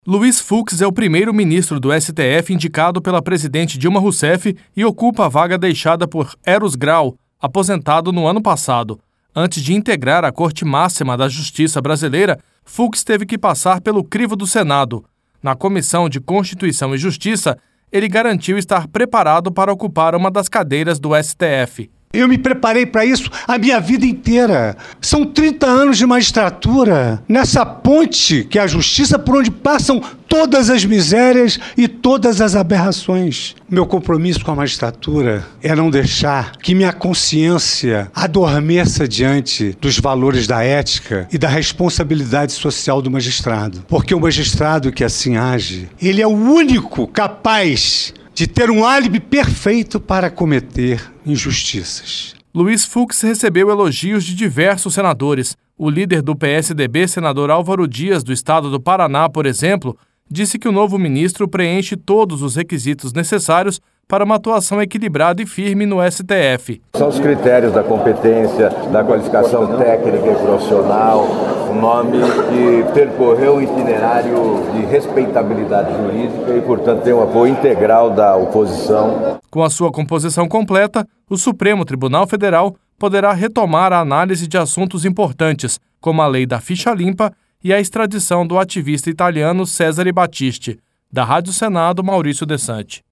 Luiz Fux é o primeiro ministro do STF indicado pela presidente Dilma Rousseff e ocupa a vaga deixada por Eros Grau, aposentado no ano passado. Antes de integrar a Corte Máxima da Justiça brasileira, Fux teve que passar pelo crivo do Senado. Na Comissão de Constituição e Justiça, ele garantiu estar preparado para ocupar uma das cadeiras do STF. Eu me preparei para isso a minha vida inteira. São 30 anos de magistratura nessa ponte que é a justiça por onde passam todas as misérias e todas as aberrações. Meu compromisso com a magistratura é não deixar que minha consciência adormeça diante dos valores da ética e da responsabilidade social do magistrado. Porque o magistrado que assim age, ele é o único capaz de ter um álibi perfeito para cometer injustiças. Luiz Fux recebeu elogios de diversos senadores. O líder do PSDB, senador Álvaro Dias, do estado do Paraná, por exemplo, disse que o novo ministro preenche todos os requisitos necessários para uma atuação equilibrada e firme no STF. São os critérios da competência, da qualificação técnica e profissional, um nome que percorreu um itinerário de respeitabilidade jurídica e, portanto, tem um apoio integral da oposição. Com a sua composição completa, o Supremo Tribunal Federal poderá retomar a análise de assuntos importantes, como a lei da ficha limpa e a extradição do ativista italiano Cesare Battisti. Da Rádio Senado, Maurício Desante.